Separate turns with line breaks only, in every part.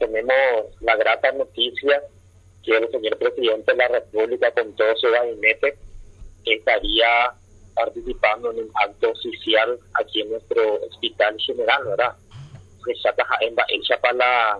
tenemos la grata noticia que el señor presidente de la República con todo su gabinete estaría participando en un acto oficial aquí en nuestro hospital general, ¿verdad? Que ya está para la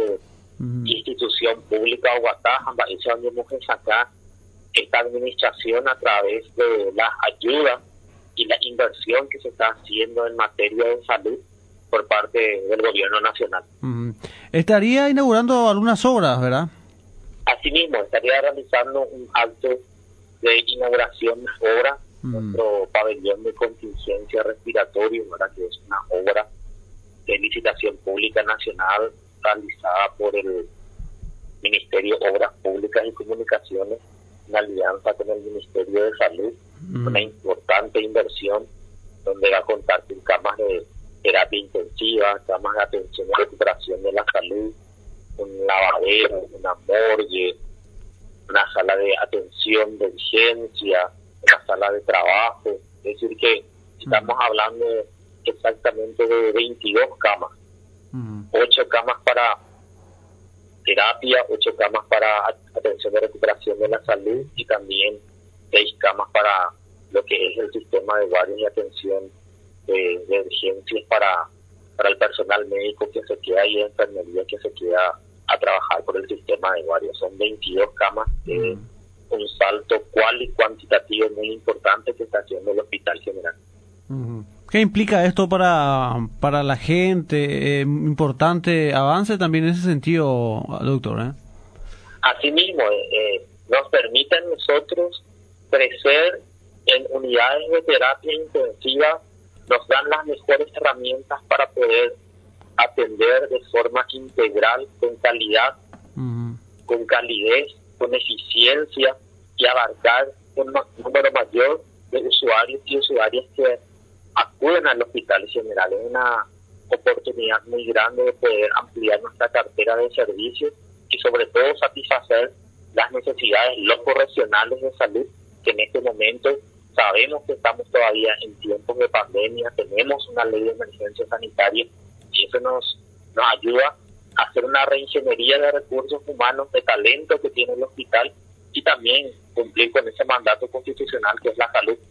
institución pública o guataja, esa donde hemos sacar esta administración a través de las ayudas y la inversión que se está haciendo en materia de salud por parte del gobierno nacional.
Estaría inaugurando algunas obras, ¿verdad?
Asimismo, estaría realizando un acto de inauguración de obra, nuestro pabellón de contingencia respiratoria, ¿verdad? Que es una obra de licitación pública nacional realizada por el Ministerio de Obras Públicas y Comunicaciones en alianza con el Ministerio de Salud, una importante inversión donde va a contar con camas de terapia intensiva, camas de atención y recuperación de la salud, un lavadero, una morgue, una sala de atención de urgencia, una sala de trabajo. Es decir que estamos hablando exactamente de 22 camas, 8 camas para terapia, 8 camas para atención de recuperación de la salud y también 6 camas para lo que es el sistema de guardias y atención de urgencias para el personal médico que se queda y de enfermería que se queda a trabajar por el sistema de guardia. Son 22 camas, un salto cual y cuantitativo muy importante que está haciendo el Hospital General.
¿Qué implica esto para la gente? Importante avance también en ese sentido, doctor.
Asimismo, nos permite a nosotros crecer en unidades de terapia intensiva, nos dan las mejores herramientas para poder atender de forma integral, con calidad, con calidez, con eficiencia y abarcar un número mayor de usuarios y usuarias que acuden al hospital general. Es una oportunidad muy grande de poder ampliar nuestra cartera de servicios y sobre todo satisfacer las necesidades locorregionales de salud, que en este momento sabemos que estamos todavía en tiempos de pandemia, tenemos una ley de emergencia sanitaria y eso nos ayuda a hacer una reingeniería de recursos humanos, de talento que tiene el hospital y también cumplir con ese mandato constitucional que es la salud